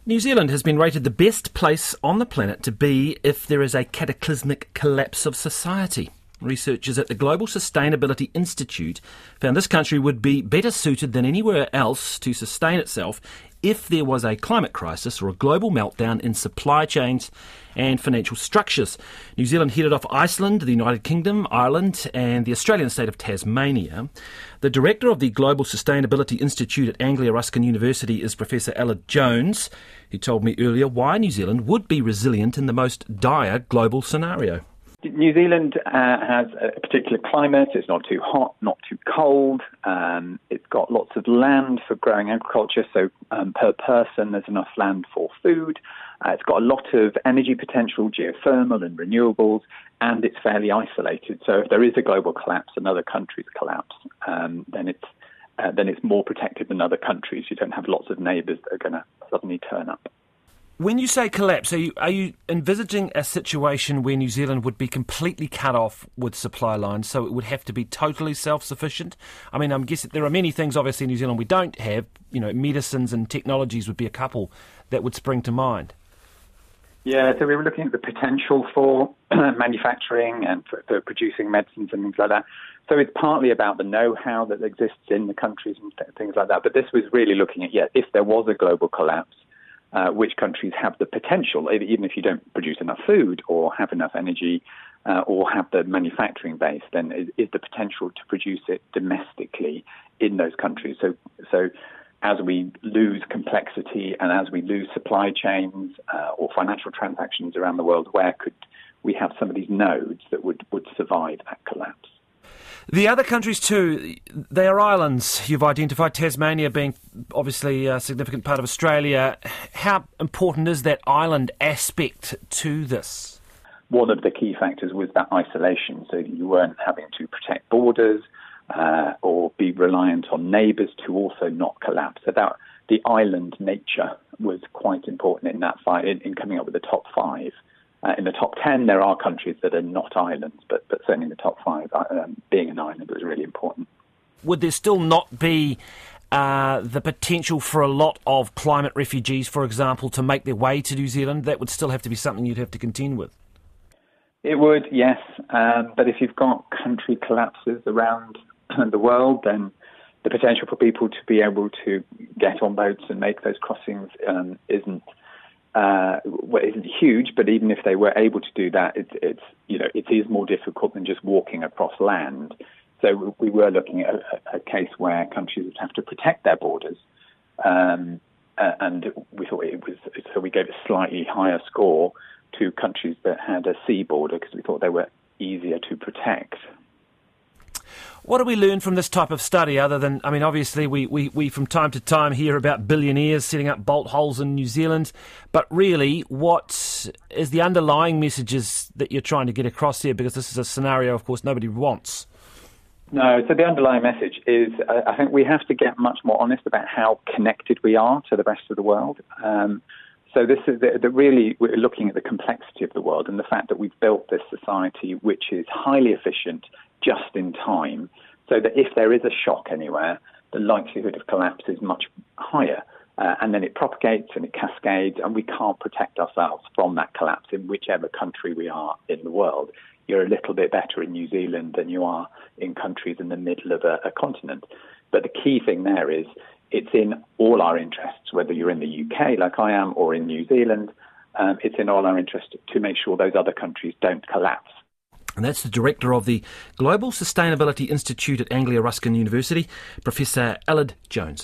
New Zealand has been rated the best place on the planet to be if there is a cataclysmic collapse of society. Researchers at the Global Sustainability Institute found this country would be better suited than anywhere else to sustain itself if there was a climate crisis or a global meltdown in supply chains and financial structures. New Zealand headed off Iceland, the United Kingdom, Ireland and the Australian state of Tasmania. The director of the Global Sustainability Institute at Anglia Ruskin University is Professor Aled Jones. He told me earlier why New Zealand would be resilient in the most dire global scenario. New Zealand has a particular climate. It's not too hot, not too cold. It's got lots of land for growing agriculture, so per person there's enough land for food. It's got a lot of energy potential, geothermal and renewables, and it's fairly isolated. So if there is a global collapse and other countries collapse, then it's more protected than other countries. You don't have lots of neighbours that are going to suddenly turn up. When you say collapse, are you envisaging a situation where New Zealand would be completely cut off with supply lines, so it would have to be totally self-sufficient? I mean, I'm guessing there are many things, obviously, in New Zealand we don't have. You know, medicines and technologies would be a couple that would spring to mind. Yeah, so we were looking at the potential for manufacturing and for producing medicines and things like that. So it's partly about the know-how that exists in the countries and things like that. But this was really looking at, if there was a global collapse, which countries have the potential, even if you don't produce enough food or have enough energy or have the manufacturing base, then is the potential to produce it domestically in those countries. So as we lose complexity and as we lose supply chains or financial transactions around the world, where could we have some of these nodes that would survive that collapse? The other countries too, they are islands. You've identified Tasmania being obviously a significant part of Australia. How important is that island aspect to this? One of the key factors was that isolation, so you weren't having to protect borders or be reliant on neighbours to also not collapse. So that the island nature was quite important in that fight, in coming up with the top 5. In the top 10, there are countries that are not islands, but certainly in the top 5, being an island was really important. Would there still not be the potential for a lot of climate refugees, for example, to make their way to New Zealand? That would still have to be something you'd have to contend with. It would, yes. But if you've got country collapses around the world, then the potential for people to be able to get on boats and make those crossings isn't huge, but even if they were able to do that, it is more difficult than just walking across land. So we were looking at a case where countries would have to protect their borders, and we thought so we gave a slightly higher score to countries that had a sea border because we thought they were easier to protect. What do we learn from this type of study other than, I mean, obviously we from time to time hear about billionaires setting up bolt holes in New Zealand, but really what is the underlying messages that you're trying to get across here? Because this is a scenario, of course, nobody wants. No, so the underlying message is I think we have to get much more honest about how connected we are to the rest of the world. So this is really, we're looking at the complexity of the world and the fact that we've built this society which is highly efficient just in time, so that if there is a shock anywhere, the likelihood of collapse is much higher. And then it propagates and it cascades, and we can't protect ourselves from that collapse in whichever country we are in the world. You're a little bit better in New Zealand than you are in countries in the middle of a continent. But the key thing there is it's in all our interests, whether you're in the UK like I am or in New Zealand, it's in all our interest to make sure those other countries don't collapse. And that's the director of the Global Sustainability Institute at Anglia Ruskin University, Professor Aled Jones.